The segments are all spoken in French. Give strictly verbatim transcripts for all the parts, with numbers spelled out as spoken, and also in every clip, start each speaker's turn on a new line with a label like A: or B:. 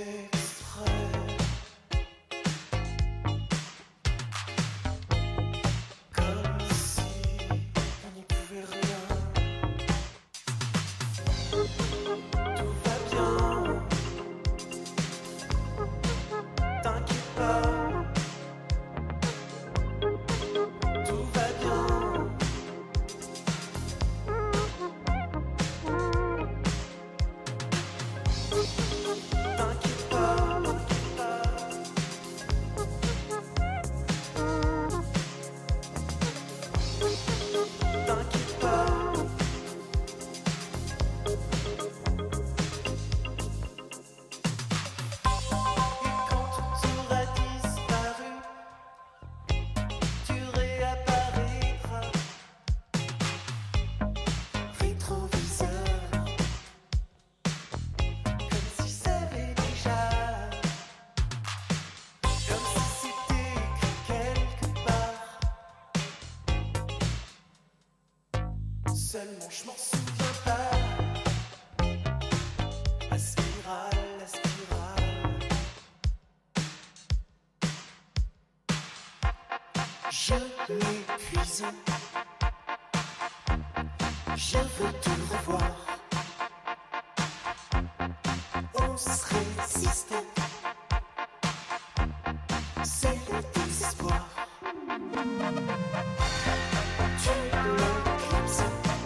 A: Seulement je m'en souviens pas. La spirale, la spirale. Je m'épuise. Je veux te revoir. On se résiste. C'est le désespoir. Tu m'éclipses.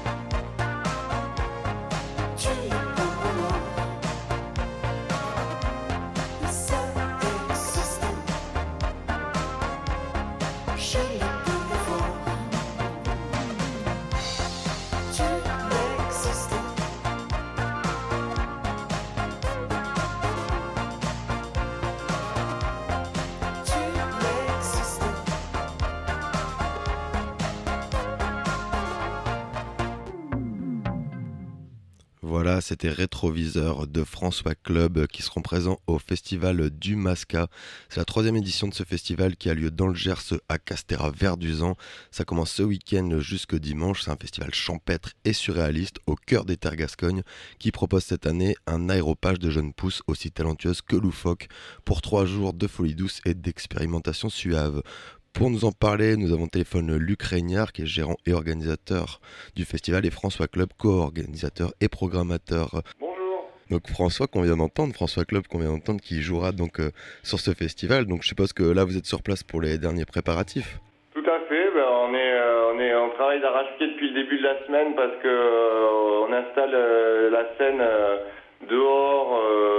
B: Voilà, c'était Rétroviseur de François Club qui seront présents au festival du Masca. C'est la troisième édition de ce festival qui a lieu dans le Gers à Castéra-Verduzan. Ça commence ce week-end jusque dimanche. C'est un festival champêtre et surréaliste au cœur des terres gascognes qui propose cette année un aéropage de jeunes pousses aussi talentueuses que loufoques pour trois jours de folie douce et d'expérimentation suave. Pour nous en parler, nous avons au téléphone Luc Reignard, qui est gérant et organisateur du festival, et François Club, co-organisateur et programmateur.
C: Bonjour.
B: Donc François qu'on vient d'entendre, François Club qu'on vient d'entendre, qui jouera donc euh, sur ce festival. Donc je suppose que là vous êtes sur place pour les derniers préparatifs.
C: Tout à fait. Ben, on est, euh, on est, on travaille d'arrache-pied depuis le début de la semaine parce que euh, on installe euh, la scène euh, dehors.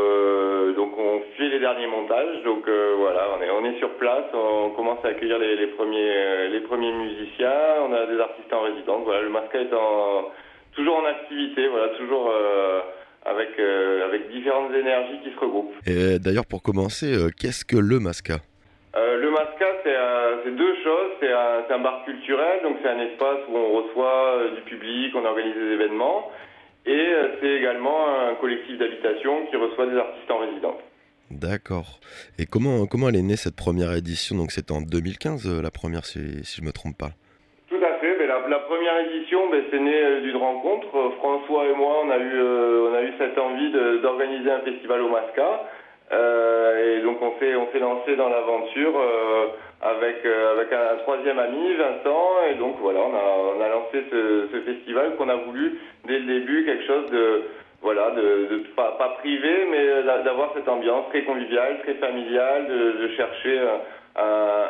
C: Euh, donc on fait les derniers montages. Donc euh, voilà, on est, on est sur place. On commence à accueillir les, les premiers, les premiers musiciens. On a des artistes en résidence. Voilà, le Masca est en, toujours en activité. Voilà, toujours. Euh, Avec, euh, avec différentes énergies qui se regroupent.
B: Et d'ailleurs, pour commencer, euh, qu'est-ce que le Masca ?
C: euh, Le Masca, c'est, euh, c'est deux choses. C'est un, c'est un bar culturel, donc c'est un espace où on reçoit euh, du public, on organise des événements. Et euh, c'est également un collectif d'habitation qui reçoit des artistes en résidence.
B: D'accord. Et comment, comment elle est née cette première édition ? Donc c'était en deux mille quinze, la première, si, si je ne me trompe pas.
C: Tout à fait. Mais la, la première édition, ben, c'est né euh, d'une rencontre. François et moi, on a eu, euh, on a eu cette envie de, d'organiser un festival au Masca. Euh, et donc on s'est, on s'est lancé dans l'aventure euh, avec, euh, avec un, un troisième ami, Vincent. Et donc voilà, on a, on a lancé ce, ce festival qu'on a voulu, dès le début, quelque chose de... Voilà, de, de pas, pas privé, mais d'avoir cette ambiance très conviviale, très familiale, de, de chercher un,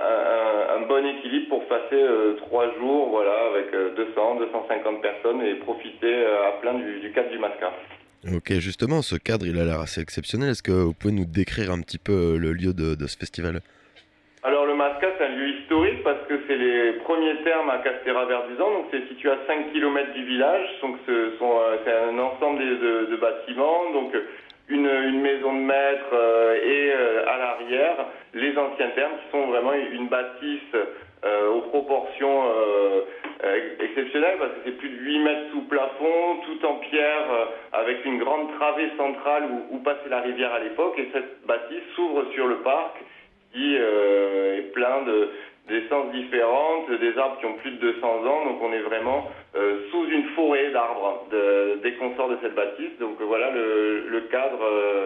C: un, un bon équilibre pour passer euh, trois jours, voilà, avec deux cents, deux cent cinquante personnes et profiter euh, à plein du, du cadre du Masca.
B: Ok, justement, ce cadre, il a l'air assez exceptionnel. Est-ce que vous pouvez nous décrire un petit peu le lieu de, de ce festival ?
C: Alors le Masca, c'est un lieu historique parce que c'est les premiers termes à Castéra-Verduzan, donc c'est situé à cinq kilomètres du village, donc ce sont, c'est un ensemble de, de, de bâtiments, donc une, une maison de maître euh, et euh, à l'arrière, les anciens termes qui sont vraiment une bâtisse euh, aux proportions euh, euh, exceptionnelles parce que c'est plus de huit mètres sous plafond, tout en pierre euh, avec une grande travée centrale où, où passait la rivière à l'époque et cette bâtisse s'ouvre sur le parc qui euh, est plein de, d'essences différentes, des arbres qui ont plus de deux cents ans, donc on est vraiment euh, sous une forêt d'arbres de, dès qu'on sort de cette bâtisse. Donc euh, voilà le, le cadre euh,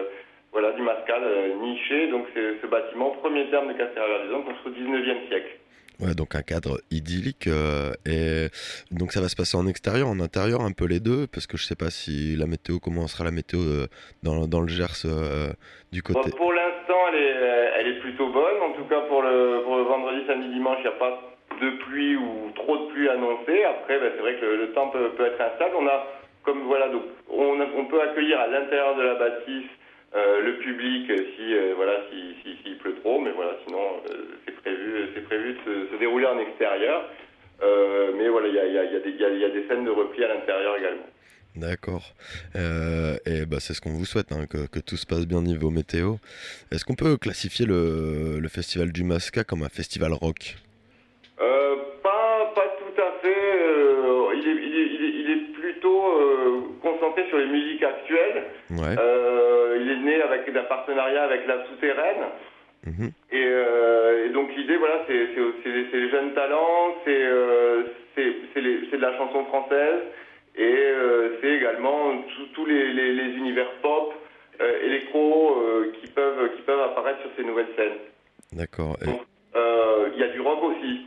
C: voilà, du Mascal euh, niché. Donc c'est ce bâtiment, premier terme de Castéra-Verduzan, construit au dix-neuvième siècle.
B: Ouais, donc un cadre idyllique. euh, et donc ça va se passer en extérieur, en intérieur, un peu les deux, parce que je sais pas si la météo, comment sera la météo euh, dans, dans le Gers euh, du
C: Bon,
B: côté.
C: pour l'instant, elle est, euh, elle est plutôt bonne. En tout cas, pour le, pour le vendredi, samedi, dimanche, il n'y a pas de pluie ou trop de pluie annoncée. Après, ben, c'est vrai que le, le temps peut, peut être instable. On a, comme voilà, donc on, a- on peut accueillir à l'intérieur de la bâtisse euh, le public euh, si euh, voilà, si, si, s'il pleut trop, mais voilà, sinon euh, c'est prévu, c'est prévu de se, se dérouler en extérieur. Euh, mais voilà, il y a, il y, a, il y, a des- il y a- il y a des scènes de repli à l'intérieur également.
B: D'accord. Euh, et bah, c'est ce qu'on vous souhaite, hein, que, que tout se passe bien niveau météo. Est-ce qu'on peut classifier le, le festival du Masca comme un festival rock?
C: Euh, pas, pas tout à fait. euh, il, est, il, est, il, est, il est plutôt euh, concentré sur les musiques actuelles.
B: Ouais.
C: Euh, il est né avec un partenariat avec la Souterraine.
B: Mhm.
C: Et, euh, et donc l'idée, voilà, c'est c'est- c'est les, c'est les jeunes talents, c'est euh, c'est- c'est les- c'est de la chanson française, et euh, c'est également tous tous les, les, les univers pop, euh, électro, euh, qui peuvent qui peuvent apparaître sur ces nouvelles scènes.
B: D'accord. Et-
C: Donc euh, il y a du rock aussi.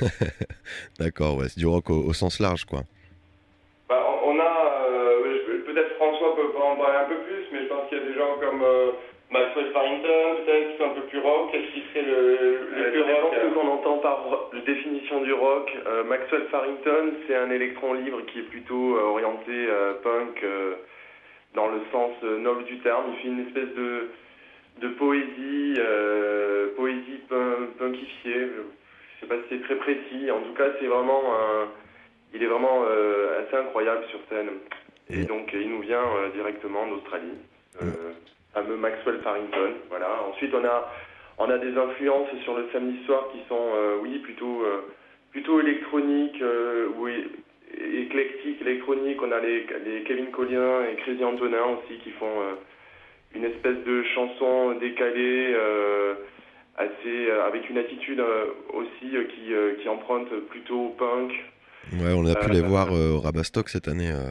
B: D'accord, ouais, c'est du rock au, au sens large, quoi.
C: Bah, on on a, euh, je- peut-être François peut en parler un peu plus, mais je pense qu'il y a des gens comme euh, Maxwell Farrington, peut-être, qui sont un peu plus rock. Qu'est-ce qui serait le, le
D: Euh,
C: plus
D: ça dépend
C: rock
D: de ce qu'on entend par ro- définition du rock. Euh, Maxwell Farrington, c'est un électron libre qui est plutôt euh, orienté euh, punk euh, dans le sens euh, noble du terme. Il fait une espèce de, de poésie, euh, poésie pun- punkifiée. Je sais pas si c'est très précis. En tout cas, c'est vraiment un- il est vraiment euh, assez incroyable sur scène. Et
B: Mm.
D: donc, il nous vient euh, directement d'Australie. Euh, fameux Maxwell Farrington. Voilà. Ensuite, on a on a des influences sur le samedi soir qui sont, euh, oui, plutôt, euh, plutôt électroniques euh, ou é- éclectiques, électroniques. On a les, les Kevin Collien et Crazy Antonin aussi qui font euh, une espèce de chanson décalée, euh, assez, euh, avec une attitude euh, aussi euh, qui, euh, qui emprunte plutôt au punk.
B: Ouais, on a pu
D: Euh,
B: les voir euh, au Rabastock cette année. euh.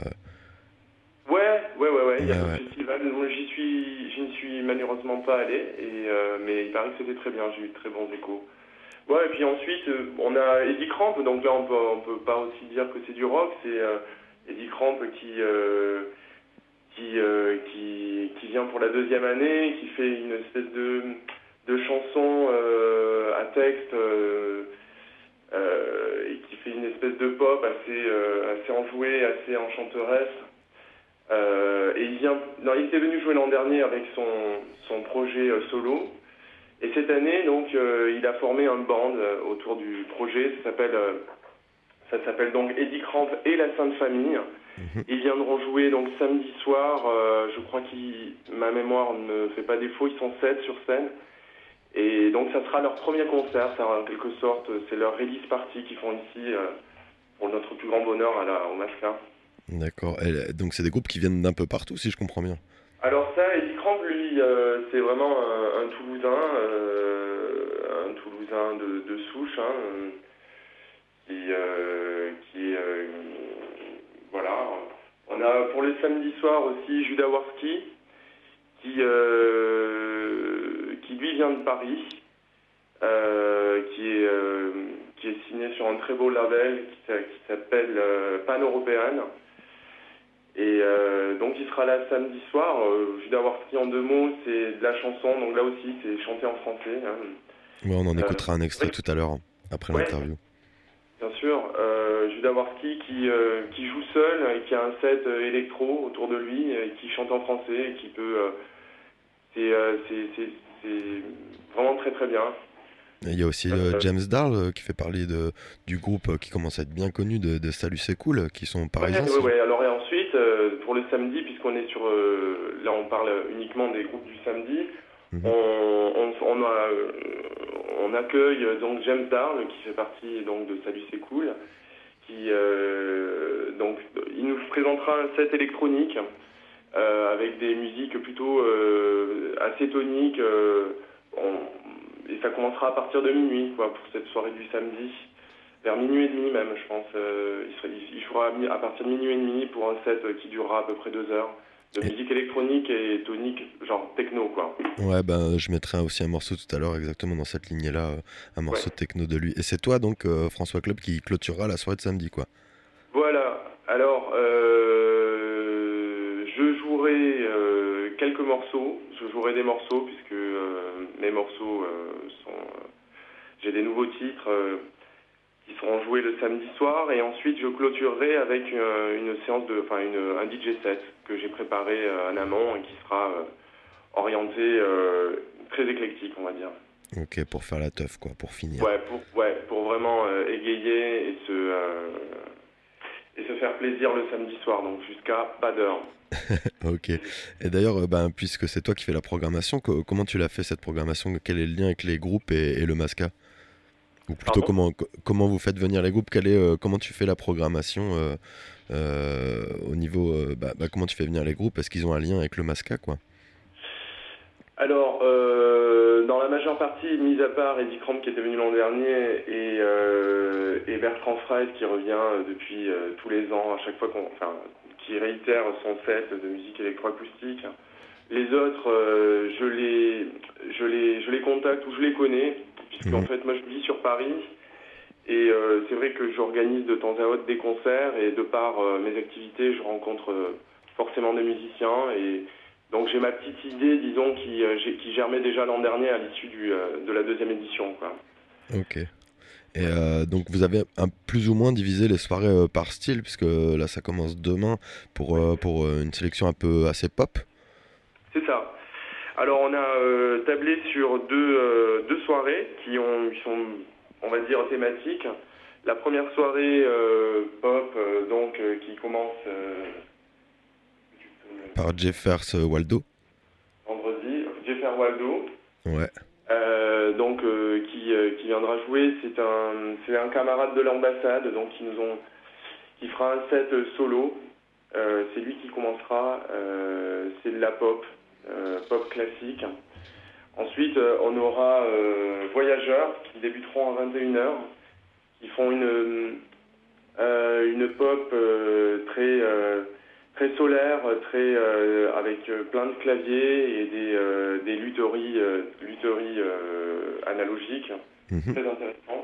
D: Ouais, ouais, ouais, ouais. Il y a
B: Ouais,
D: le
B: ouais.
D: festival. Moi, j'y suis, j'y ne suis malheureusement pas allé, et, euh, mais il paraît que c'était très bien. J'ai eu de très bons échos. Ouais, et puis ensuite, euh, on a Eddie Cramp, donc là, on peut, on peut pas aussi dire que c'est du rock. C'est euh, Eddie Cramp qui, euh, qui, euh, qui, qui vient pour la deuxième année, qui fait une espèce de, de chanson euh, à texte. Euh, euh, et qui fait une espèce de pop assez, euh, assez enjouée, assez enchanteresse. Euh, et il vient, non, il était venu jouer l'an dernier avec son, son projet euh, solo. Et cette année, donc, euh, il a formé un band euh, autour du projet. Ça s'appelle, euh, ça s'appelle donc Eddie Cramp et la Sainte Famille.
B: Mhm.
D: Ils viendront jouer donc samedi soir. Euh, je crois que ma mémoire ne me fait pas défaut. Ils sont sept sur scène. Et donc, ça sera leur premier concert. Ça, en quelque sorte, c'est leur release party qu'ils font ici euh, pour notre plus grand bonheur à la, au Masca.
B: D'accord. Et, donc c'est des groupes qui viennent d'un peu partout, si je comprends bien.
D: Alors ça, Eddie Cramp, lui, euh, c'est vraiment un, un Toulousain, euh, un Toulousain de, de souche, hein, euh, qui, euh, qui est, euh, voilà. On a pour le samedi soir aussi Judas Warski, qui, euh, qui lui vient de Paris, euh, qui est, euh, qui est signé sur un très beau label qui, s'a- qui s'appelle euh, Pan Européenne. Et euh, donc il sera là samedi soir. Euh, Judas Warski en deux mots, c'est de la chanson, donc là aussi c'est chanté en français. Hein.
B: Ouais, on en
D: Euh,
B: écoutera un extrait
D: oui.
B: tout à l'heure, hein, après
D: Ouais.
B: l'interview.
D: Bien sûr, euh, Judas Warski qui, euh, qui joue seul et qui a un set euh, électro autour de lui, et qui chante en français, et qui peut... euh, c'est, euh, c'est, c'est, c'est vraiment très très bien.
B: Et il y a aussi euh, James Darl euh, qui fait parler de, du groupe euh, qui commence à être bien connu de, de Salut c'est cool, euh, qui sont
D: Ouais,
B: parisiens.
D: ouais,
B: si-
D: ouais. Alors et ensuite, euh, pour le samedi, puisqu'on est sur... euh, là on parle uniquement des groupes du samedi,
B: Mhm.
D: on, on, on, a, euh, on accueille euh, donc James Darl qui fait partie donc de Salut c'est cool, qui euh, donc il nous présentera un set électronique euh, avec des musiques plutôt euh, assez toniques, euh, on- et ça commencera à partir de minuit quoi, pour cette soirée du samedi, vers minuit et demi même je pense. Euh, il, sera, il jouera à partir de minuit et demi pour un set qui durera à peu près deux heures. de
B: Et-
D: musique électronique et tonique, genre techno, quoi.
B: Ouais, ben je mettrai aussi un morceau tout à l'heure exactement dans cette lignée-là, euh, un
D: Ouais.
B: morceau de techno de lui. Et c'est toi donc, euh, François Club, qui clôturera la soirée de samedi, quoi.
D: Voilà. Alors, euh, je jouerai euh, quelques morceaux. Je jouerai des morceaux puisque euh, mes morceaux euh, sont. euh, j'ai des nouveaux titres euh, qui seront joués le samedi soir et ensuite je clôturerai avec euh, une séance de, enfin une, un D J set que j'ai préparé euh, en amont et qui sera euh, orienté euh, très éclectique, on va dire.
B: Ok, pour faire la teuf, quoi, pour finir.
D: Ouais, pour, ouais, pour vraiment euh, égayer et se, euh, et se faire plaisir le samedi soir, donc jusqu'à pas d'heure.
B: Ok. Et d'ailleurs, euh, ben, puisque c'est toi qui fais la programmation, co- comment tu l'as fait cette programmation? Quel est le lien avec les groupes et, et le Masca? Ou plutôt,
D: Pardon.
B: comment, co- comment vous faites venir les groupes? Quel est, euh, comment tu fais la programmation euh, euh, au niveau. Euh, bah, bah, comment tu fais venir les groupes? Est-ce qu'ils ont un lien avec le Masca, quoi?
D: Alors, euh, dans la majeure partie, mis à part Eddie Cramp qui était venu l'an dernier et, euh, et Bertrand Freit qui revient euh, depuis euh, tous les ans, à chaque fois qu'on, enfin, qui réitère son set de musique électroacoustique. Les autres, euh, je les, je les, je les contacte ou je les connais, puisque en
B: Mhm.
D: fait, moi, je vis sur Paris. Et euh, c'est vrai que j'organise de temps à autre des concerts et de par euh, mes activités, je rencontre euh, forcément des musiciens. Et donc j'ai ma petite idée, disons, qui, euh, j'ai- qui germait déjà l'an dernier à l'issue du, euh, de la deuxième édition, quoi.
B: Ok. Et euh, donc vous avez un, plus ou moins divisé les soirées euh, par style, puisque là ça commence demain pour, euh, pour euh, une sélection un peu assez pop.
D: C'est ça. Alors on a euh, tablé sur deux, euh, deux soirées qui, ont, qui sont, on va dire, thématiques. La première soirée euh, pop, euh, donc, euh, qui commence euh, tu peux me-
B: Par Jeffers euh, Waldo.
D: vendredi, Jeffer Waldo.
B: Ouais.
D: Euh, donc euh, qui, euh, qui viendra jouer, c'est un c'est un camarade de l'ambassade, donc qui nous ont qui fera un set euh, solo. Euh, c'est lui qui commencera. Euh, c'est de la pop, euh, pop classique. Ensuite, euh, on aura euh, Voyageurs qui débuteront à vingt et une heures, qui font une euh, une pop euh, très euh, très solaire, très euh, avec euh, plein de claviers et des euh, des lutheries euh, lutheries euh, analogiques,
B: Mhm.
D: très intéressant.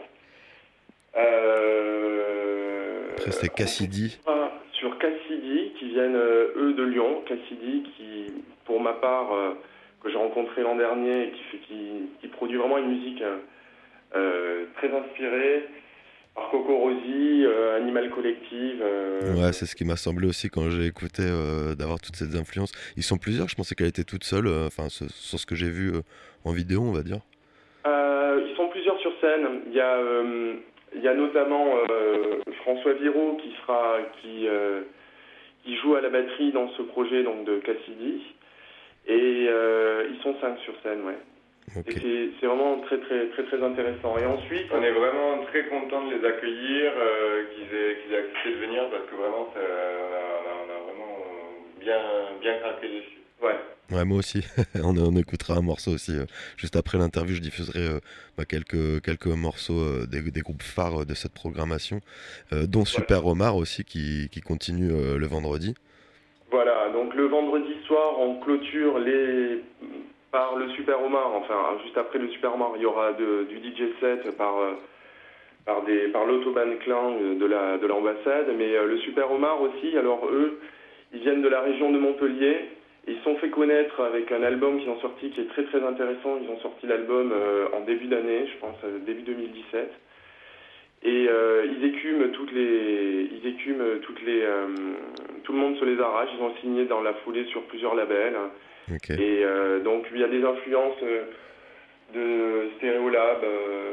D: Euh,
B: Après c'est Cassidy.
D: on va sur Cassidy qui viennent euh, eux de Lyon, Cassidy qui pour ma part euh, que j'ai rencontré l'an dernier et qui fait qui, qui produit vraiment une musique euh, euh, très inspirée par Coco Rosie, euh, Animal Collective. euh,
B: Ouais, c'est ce qui m'a semblé aussi quand j'ai écouté euh, d'avoir toutes ces influences. Ils sont plusieurs, je pensais qu'elle était toute seule, euh, enfin ce- sur ce que j'ai vu euh, en vidéo, on va dire.
D: Euh, ils sont plusieurs sur scène. Il y a, euh, il y a notamment euh, François Viraud qui sera, qui, euh, qui joue à la batterie dans ce projet donc de Cassidy. Et euh, ils sont cinq sur scène, ouais.
B: Ok.
D: Et c'est, c'est vraiment très très très très intéressant. Et ensuite,
C: On est vraiment très content de les accueillir, euh, qu'ils aient, qu'ils aient accepté de venir parce que vraiment, ça- on, a, on a- on a vraiment bien, bien craqué dessus.
D: ouais.
B: Ouais, moi aussi. on, on écoutera un morceau aussi. euh, juste après l'interview, je diffuserai euh, bah, quelques, quelques morceaux euh, des, des groupes phares euh, de cette programmation, euh, dont Super Omar aussi qui, qui continue euh, le vendredi.
D: Voilà, donc le vendredi soir, on clôture les par le Super Omar, enfin juste après le Super Omar, il y aura de- du D J set par euh, par des par l'Autobahn Clan de la de l'ambassade, mais euh, le Super Omar aussi. Alors eux, ils viennent de la région de Montpellier. Et ils se sont fait connaître avec un album qu'ils ont sorti qui est très très intéressant. Ils ont sorti l'album euh, en début d'année, je pense euh, début deux mille dix-sept. Et euh, ils écument toutes les, ils écument toutes les, euh, tout le monde se les arrache. Ils ont signé dans la foulée sur plusieurs labels.
B: Ok.
D: Et euh, donc il y a des influences euh, de Stereolab, euh,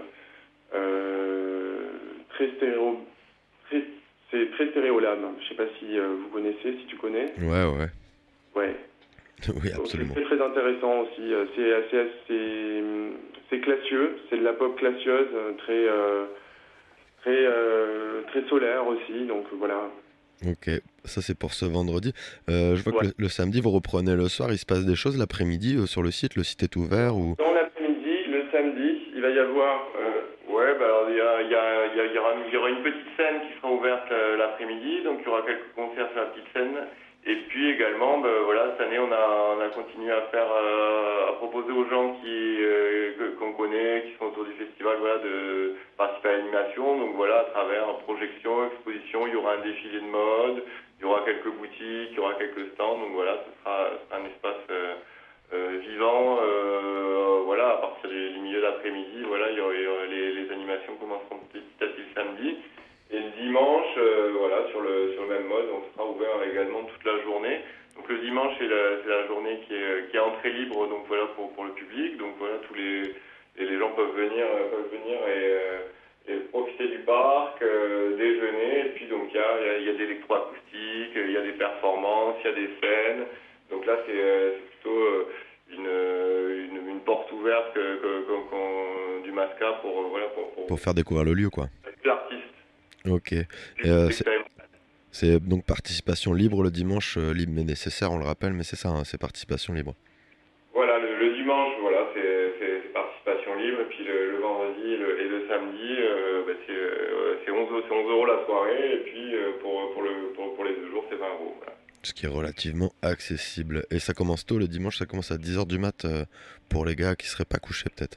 D: euh, très stéréo, très, c'est très Stereolab. Je sais pas si euh, vous connaissez, si tu connais.
B: Ouais, ouais.
D: Ouais.
B: Oui,
D: Donc,
B: absolument.
D: c'est très très intéressant aussi. Euh, C'est assez, assez, c'est classieux. C'est de la pop classieuse, euh, très, euh, très, euh, très solaire aussi. Donc voilà.
B: Ok, ça c'est pour ce vendredi. Euh, je vois
D: Ouais.
B: que le, le samedi, vous reprenez le soir. Il se passe des choses l'après-midi euh, sur le site. Le site est ouvert ou...
D: Dans l'après-midi, le samedi, il va y avoir.
C: Euh, ouais, bah alors il y, a, il y, a, il y, a, il y, aura, il y aura une petite scène qui sera ouverte euh, l'après-midi, donc il y aura quelques concerts sur la petite scène. Et puis également, ben, voilà, cette année, on a, on a continué à faire, euh, à proposer aux gens qui, euh, que- qu'on connaît, qui sont autour du festival, voilà, de participer à l'animation. Donc voilà, à travers projection, exposition, il y aura un défilé de mode, il y aura quelques boutiques, il y aura quelques stands. Donc voilà, ce sera, ce sera un espace euh, euh, vivant. Euh, voilà, à partir du, du milieu d'après-midi, voilà, il y aura, il y aura- les, les animations commenceront petit à petit le samedi. Et le dimanche, euh, voilà, sur le, sur le même mode, on sera ouvert également toute la journée. Donc le dimanche, c'est la, c'est la journée qui est, qui est entrée libre, donc voilà, pour, pour le public. Donc voilà, tous les, et les gens peuvent venir, euh, peuvent venir et, euh, et profiter du parc, euh, déjeuner. Et puis donc il y a, il y a, il y a des électroacoustiques, il y a des performances, il y a des scènes. Donc là, c'est, euh, c'est plutôt euh, une, une, une porte ouverte que, que, que- qu'on- du Masca pour, euh, voilà, pour, pour,
B: Pour faire découvrir le lieu, quoi.
C: l'artiste.
B: Ok. Et, euh, c'est, c'est donc participation libre le dimanche, euh, libre mais nécessaire, on le rappelle, mais c'est ça, hein, c'est participation libre.
C: Voilà, le, le dimanche, voilà, c'est, c'est, c'est participation libre, et puis le, le vendredi le, et le samedi, euh, bah, c'est, euh, c'est, onze, c'est onze euros la soirée, et puis euh, pour, pour, le, pour, pour les deux jours, c'est vingt euros. Voilà.
B: Ce qui est relativement accessible. Et ça commence tôt, le dimanche, ça commence à dix heures du mat euh, pour les gars qui seraient pas couchés peut-être.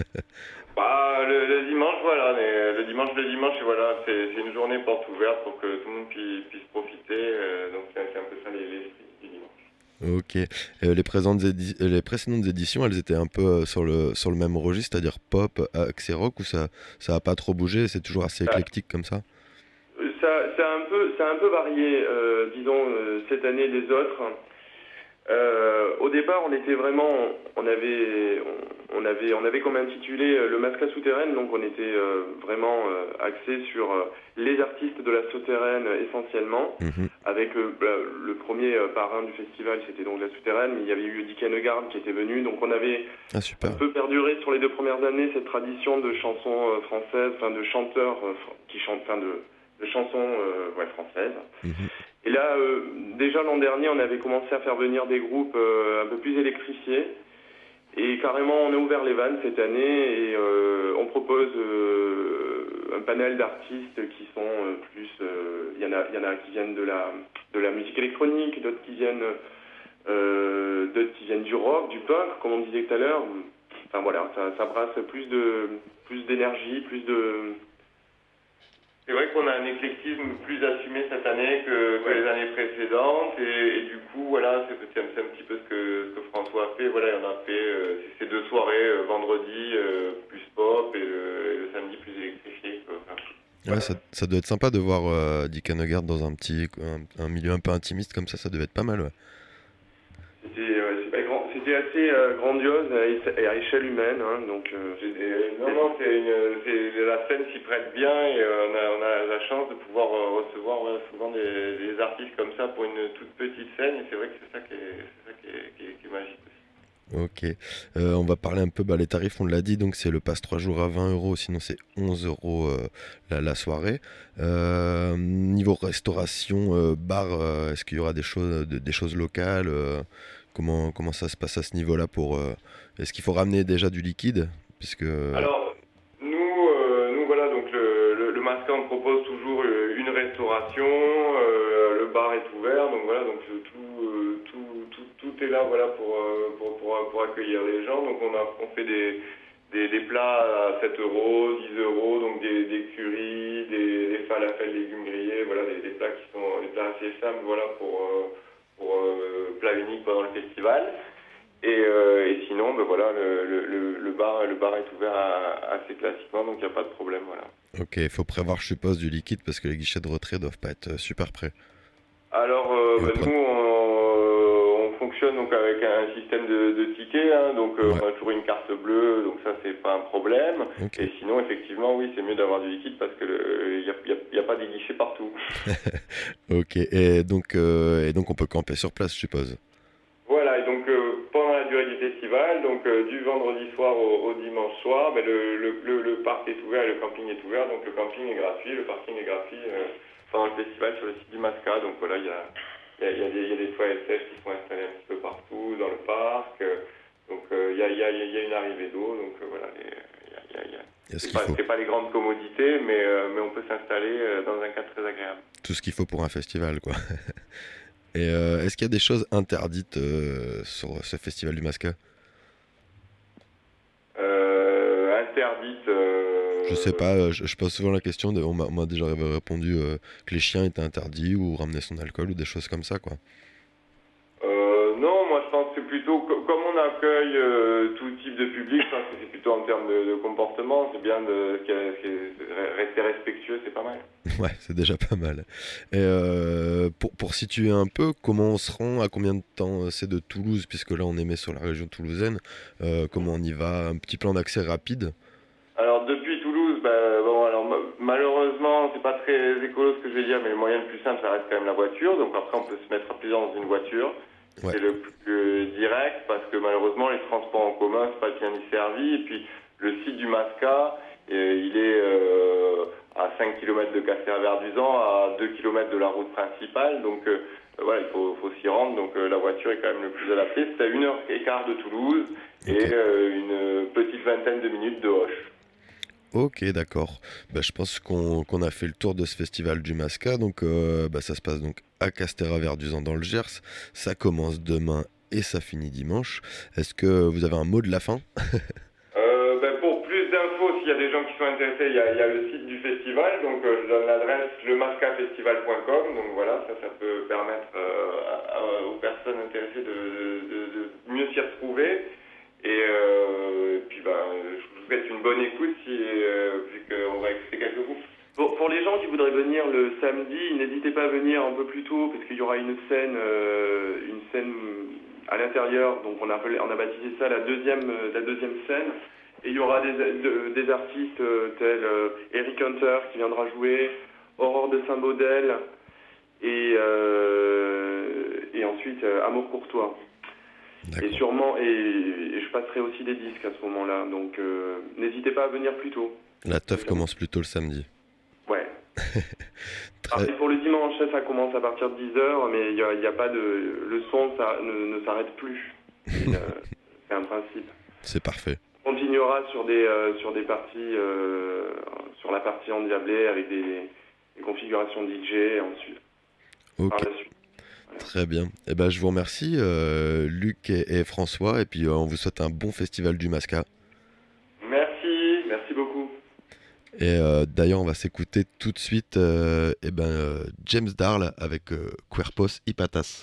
C: Bah, le, le dimanche, voilà, mais le dimanche, le dimanche, voilà, c'est, c'est une journée porte ouverte pour que tout le monde puisse, puisse profiter, euh, donc c'est, c'est un peu ça l'esprit du dimanche.
B: Ok. Euh, les, présentes édi- euh, les précédentes éditions, elles étaient un peu euh, sur, le, sur le même registre, c'est-à-dire pop, accès rock, ou ça ça a pas trop bougé, c'est toujours assez éclectique comme ça?
D: Ça, ça, a un peu, ça a un peu varié, euh, disons, euh, cette année des autres. Euh, au départ, on était vraiment, on avait, on, on avait, on avait comme intitulé euh, le Masca souterraine, donc on était euh, vraiment euh, axé sur euh, les artistes de la souterraine euh, essentiellement,
B: Mhm.
D: avec euh, bah, le premier euh, parrain du festival, c'était donc la souterraine, mais il y avait eu Dick Hennegard qui était venu, donc on avait
B: Ah super.
D: un peu perduré sur les deux premières années cette tradition de chansons euh, françaises, enfin de chanteurs euh, fr- qui chantent, enfin de, de chansons euh, ouais, françaises.
B: Mhm.
D: Et là, euh, déjà l'an dernier, on avait commencé à faire venir des groupes euh, un peu plus électrifiés. Et carrément, on a ouvert les vannes cette année et euh, on propose euh, un panel d'artistes qui sont euh, plus... euh, Il y en a, il y en a qui viennent de la, de la musique électronique, d'autres qui viennent, euh, d'autres qui viennent du rock, du punk, comme on disait tout à l'heure. Enfin voilà, ça, ça brasse plus de, plus d'énergie, plus de...
C: C'est vrai qu'on a un éclectisme plus assumé cette année que, que
D: Ouais.
C: les années précédentes et, et du coup voilà c'est, c'est, un, c'est un petit peu ce que, ce que François a fait. Voilà, il en a fait euh, ces deux soirées, euh, vendredi euh, plus pop et le, et le samedi plus électrifié. Quoi. Enfin,
B: Ouais, ça, ça doit être sympa de voir euh, Dick Hennegard dans un petit un, un milieu un peu intimiste comme ça, ça devait être pas mal. Ouais.
D: C'était, euh, c'est pas grand- c'était assez euh, grandiose à, é- à échelle humaine, hein, donc... euh,
C: c'est des- non, non, c'est une, c'est, la scène s'y prête bien et euh, on, a, on a la chance de pouvoir euh, recevoir voilà, souvent des, des artistes comme ça pour une toute petite scène et c'est vrai que c'est ça qui est, c'est ça qui est, qui est, qui est magique aussi.
B: Ok. Euh, on va parler un peu, bah, les tarifs, on l'a dit, donc c'est le pass trois jours à vingt euros, sinon c'est onze euros euh, la, la soirée. Euh, niveau restauration, euh, bar, euh, est-ce qu'il y aura des choses, de- des choses locales euh, comment, comment ça se passe à ce niveau-là pour, euh, est-ce qu'il faut ramener déjà du liquide puisque...
C: Alors, nous, euh, nous voilà, donc le, le, le Masca, on propose toujours euh, une restauration, euh, le bar est ouvert, donc voilà, donc euh, tout, euh, tout, tout, tout est là, voilà, pour, euh, pour, pour, pour accueillir les gens. Donc on a, on fait des, des, des plats à sept euros, dix euros, donc des, des currys, des, des falafels, légumes grillés, voilà, des, des plats qui sont des plats assez simples, voilà, pour, euh, pour euh, plat unique pendant le festival. Et, euh, et sinon, ben voilà, le, le, le, le bar, le bar est ouvert à- assez classiquement, donc il n'y a pas de problème, voilà.
B: Ok, il faut prévoir, je suppose, du liquide parce que les guichets de retrait doivent pas être euh, super prêts.
C: Alors, euh,
B: Et
C: ben,
B: après-
C: nous, on, on fonctionne donc avec un système de, de tickets, hein, donc euh,
B: Ouais.
C: on a toujours une carte bleue, donc ça c'est pas un problème.
B: Ok.
C: Et sinon, effectivement, oui, c'est mieux d'avoir du liquide parce que il n'y a, y a, y a pas des guichets partout.
B: Ok, et donc, euh, et donc on peut camper sur place, je suppose.
C: Voilà, et donc euh, pendant la durée du festival, donc euh, du vendredi soir au, au dimanche soir, ben, le, le, le, le parc est ouvert et le camping est ouvert, donc le camping est gratuit, le parking est gratuit euh, pendant le festival sur le site du Masca. Donc voilà, il y a, il y, a, il y, a des, il y a des toilettes sèches qui sont installées un petit peu partout dans le parc, euh, donc euh, il, y a, il, y a, il y a une arrivée d'eau, donc euh, voilà, les, il y a, il y a, il y a,
B: Il y a ce
C: c'est,
B: qu'il
C: pas,
B: faut.
C: c'est pas les grandes commodités, mais, euh, mais on peut s'installer euh, dans un cadre très agréable.
B: Tout ce qu'il faut pour un festival, quoi. Et euh, est-ce qu'il y a des choses interdites euh, sur ce festival du Masca?
C: Euh, interdite. euh,
B: Je sais pas, euh, je, je pose souvent la question, de, on m'a on m'a déjà répondu euh, que les chiens étaient interdits ou ramener son alcool ou des choses comme ça, quoi.
C: Euh, non, moi je pense que c'est plutôt, co- comme on accueille euh, tout type de public, je pense que c'est plutôt en termes de, de comportement, c'est bien de que- que- rester respectueux, c'est pas mal.
B: Ouais, c'est déjà pas mal. Et euh, pour, pour situer un peu, comment on se rend, à combien de temps euh, c'est de Toulouse, puisque là on émet sur la région toulousaine, euh, comment on y va, un petit plan d'accès rapide.
C: Alors depuis Toulouse, ben, bon, alors ma- malheureusement, c'est pas très écolo ce que je vais dire, mais le moyen le plus simple, ça reste quand même la voiture. Donc après, on peut se mettre à plusieurs dans une voiture.
B: Ouais.
C: C'est le plus euh, direct parce que malheureusement, les transports en commun, c'est pas bien desservi. Et puis le site du Masca, euh, il est euh, à cinq kilomètres de Castéra-Verduzan, à deux kilomètres de la route principale. Donc euh, voilà, il faut, faut s'y rendre. Donc euh, la voiture est quand même le plus adaptée. C'est à une heure et quart de Toulouse et
B: Ok.
C: euh, une petite vingtaine de minutes de Hoche.
B: Ok, d'accord. Bah, je pense qu'on qu'on a fait le tour de ce festival du Masca. Donc, euh, bah, ça se passe donc à Castéra-Verduzan dans le Gers. Ça commence demain et ça finit dimanche. Est-ce que vous avez un mot de la fin?
C: Euh, ben, pour plus d'infos, s'il y a des gens qui sont intéressés, il y a, il y a le site du festival, donc euh, je donne l'adresse le masca festival point com, donc voilà, ça, ça peut permettre euh, à- à- aux personnes intéressées de, de- de mieux s'y retrouver. Et, euh, et puis ben, je vous souhaite une bonne écoute si, euh, vu qu'on va écouter quelques groupes.
D: Pour, pour les gens qui voudraient venir le samedi, n'hésitez pas à venir un peu plus tôt parce qu'il y aura une scène, euh, une scène à l'intérieur. Donc on a, appelé- on a baptisé ça la deuxième, euh, la deuxième scène. Et il y aura des, de- des artistes euh, tels euh, Eric Hunter qui viendra jouer, Aurore de Saint-Baudel et, euh, et ensuite euh, Amour Courtois. Et
B: D'accord.
D: sûrement, et, et je passerai aussi des disques à ce moment-là. Donc euh, n'hésitez pas à venir plus tôt.
B: La teuf commence plutôt le samedi.
D: Ouais.
B: Très...
D: Et pour le dimanche, ça commence à partir de dix heures, mais il n'y a, il y a pas de. Le son ça, ne, ne s'arrête plus. Et, euh, c'est un principe.
B: C'est parfait.
D: On continuera sur des, euh, sur des parties, euh, sur la partie endiablée avec des, des configurations D J ensuite.
B: Ok.
D: Par la suite.
B: Très bien. Eh ben, je vous remercie, euh, Luc et, et François, et puis euh, on vous souhaite un bon festival du Masca.
C: Merci.
D: Merci beaucoup.
B: Et euh, d'ailleurs, on va s'écouter tout de suite euh, eh ben, euh, James Darl avec euh, Cuerpos y Patas.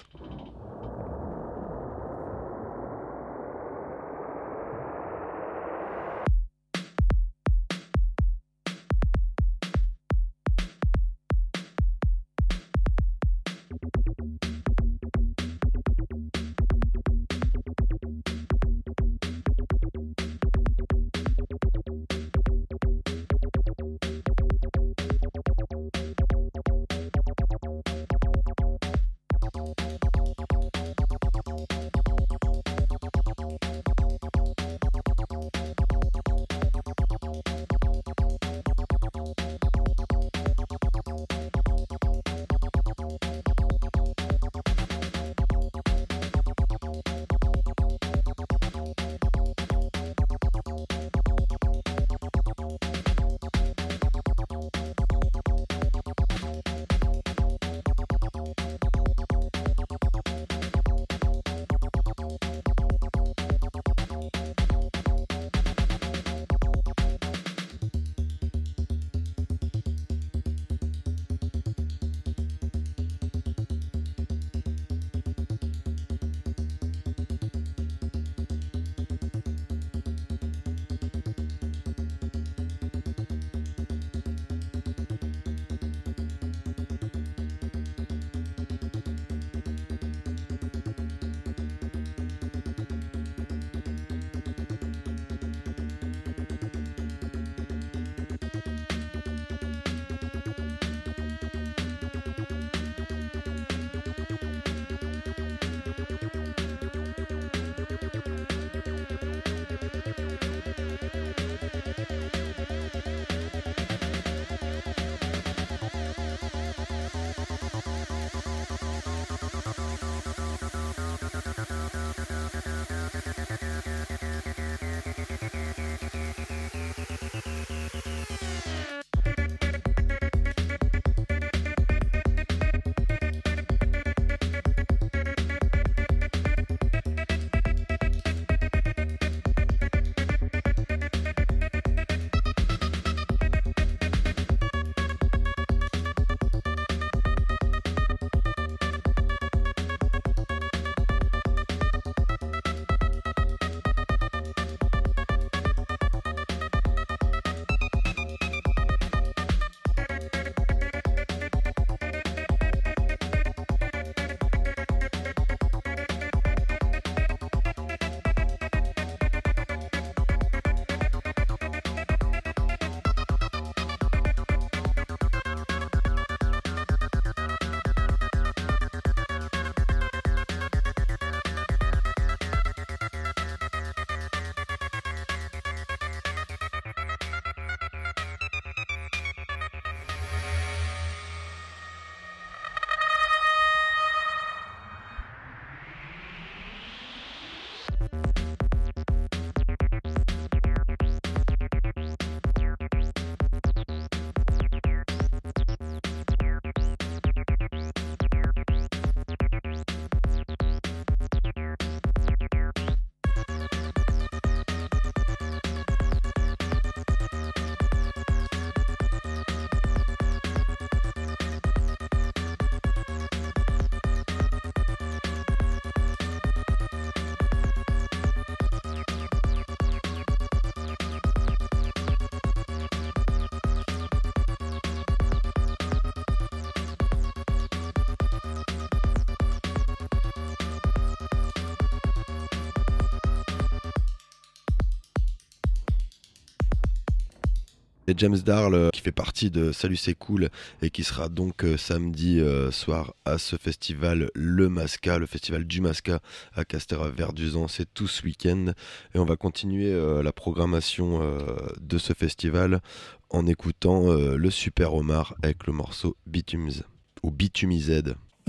B: Et James Darl euh, qui fait partie de Salut c'est cool et qui sera donc euh, samedi euh, soir à ce festival Le Masca, le festival du Masca à Castéra-Verduzan, c'est tout ce week-end et on va continuer euh, la programmation euh, de ce festival en écoutant euh, le Super Omar avec le morceau Bitumes ou Bitumized.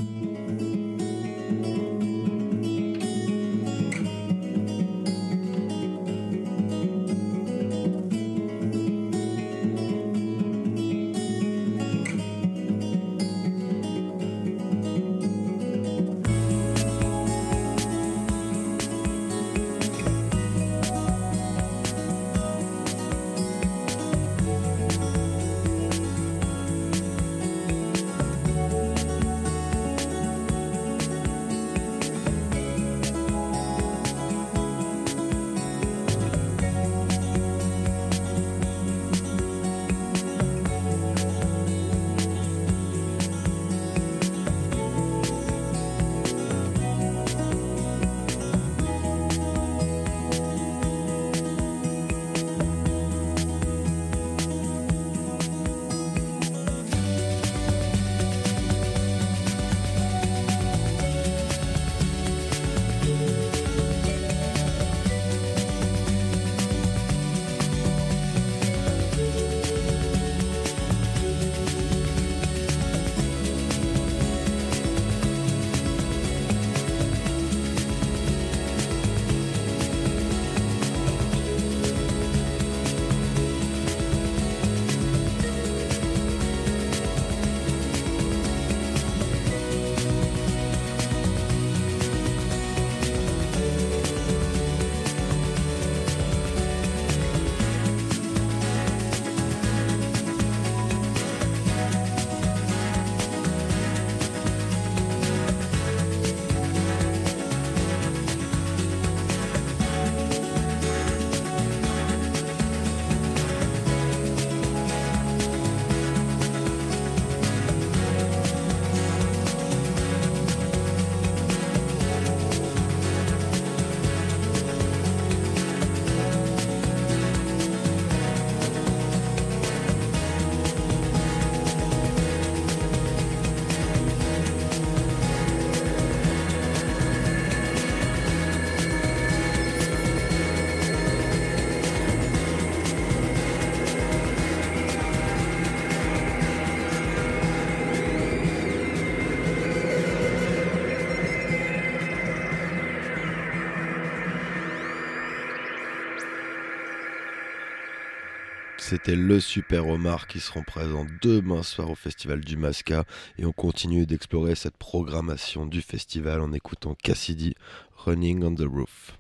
B: C'était le Super Omar qui seront présents demain soir au Festival du Masca et on continue d'explorer cette programmation du festival en écoutant Cassidy, Running on the Roof.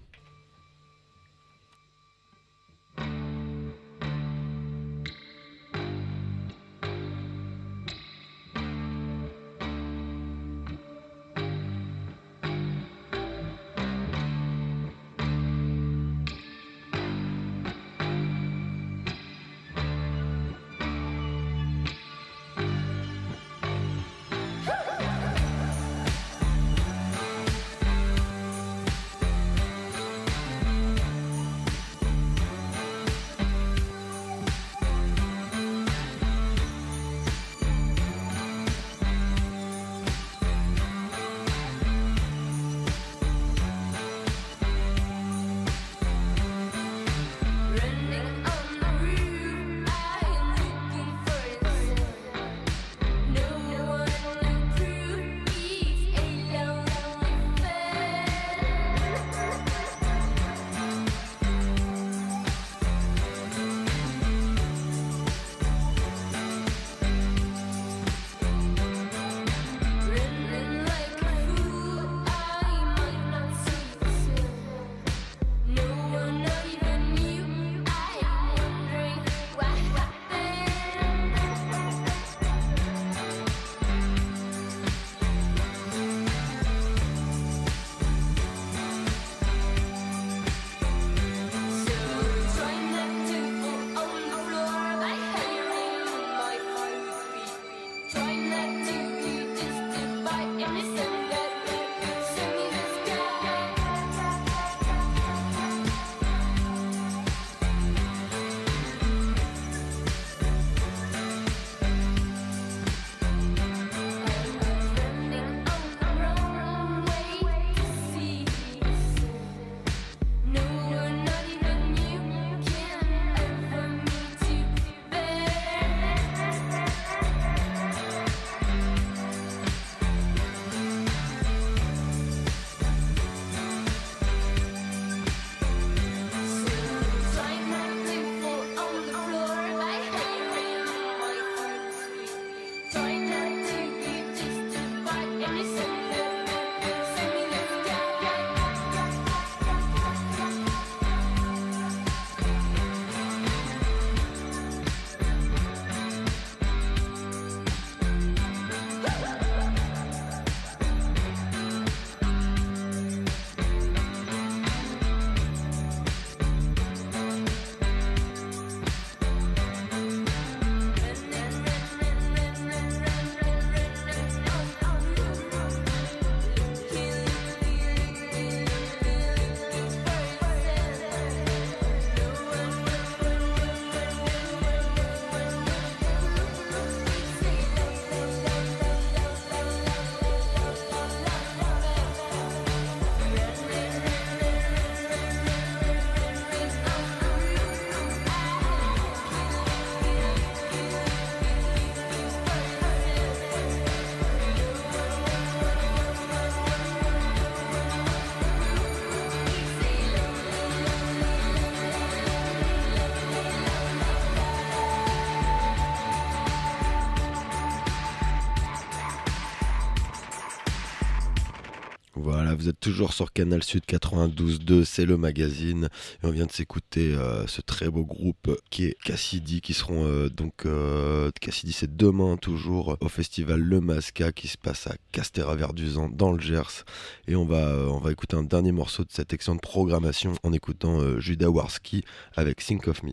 B: Voilà, vous êtes toujours sur Canal Sud quatre-vingt-douze deux, c'est le magazine. Et on vient de s'écouter euh, ce très beau groupe qui est Cassidy, qui seront euh, donc... Euh, Cassidy, c'est demain toujours au festival Le Masca qui se passe à Castéra-Verduzan dans le Gers. Et on va, euh, on va écouter un dernier morceau de cette excellente programmation en écoutant euh, Judah Warski avec Think of Me.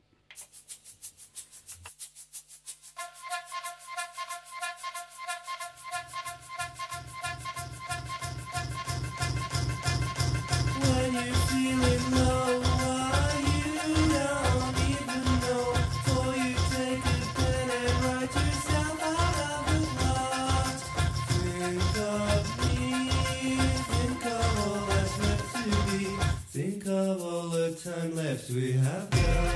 E: We have got.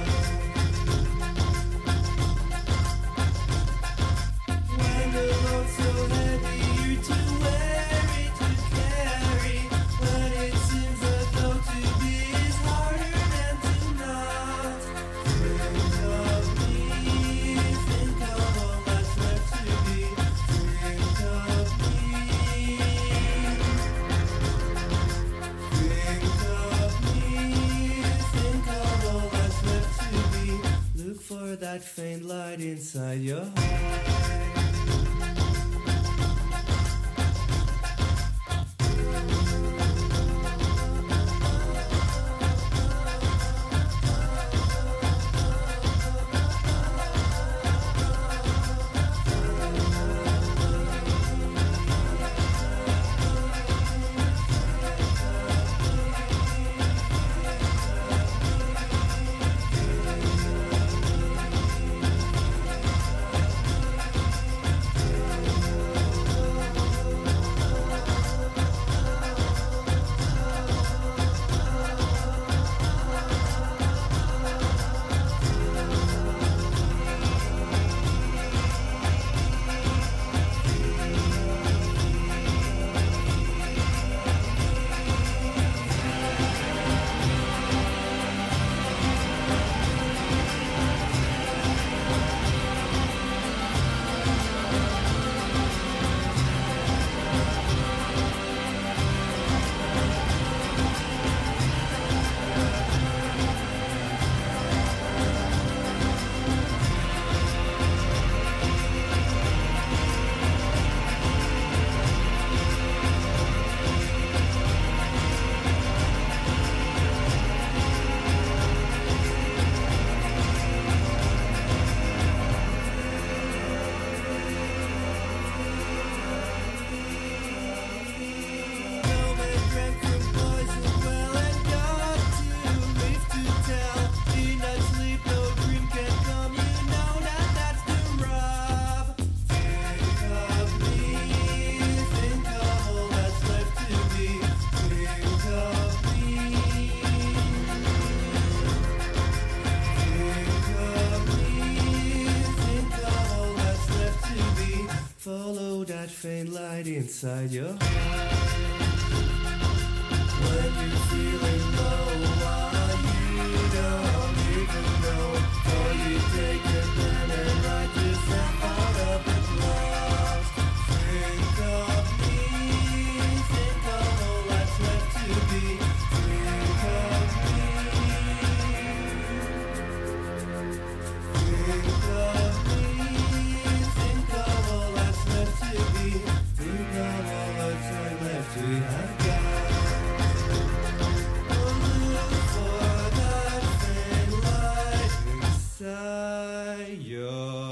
E: When the load's so heavy, you're too weary to carry. When it seems as though to be is harder than to not. Think of me, think of all that's left to be. Think of me. Think of me, think of all that's left to be. Look for that faint light inside your heart. Faint light inside your heart. When you're feeling low, while you don't even know, or you take a pen and write yourself out of the lost. Think of me, think of all that's left to be. Think of me, think of me, think of all that's left to be. Think of all the time left we have got. Look for that faint light inside your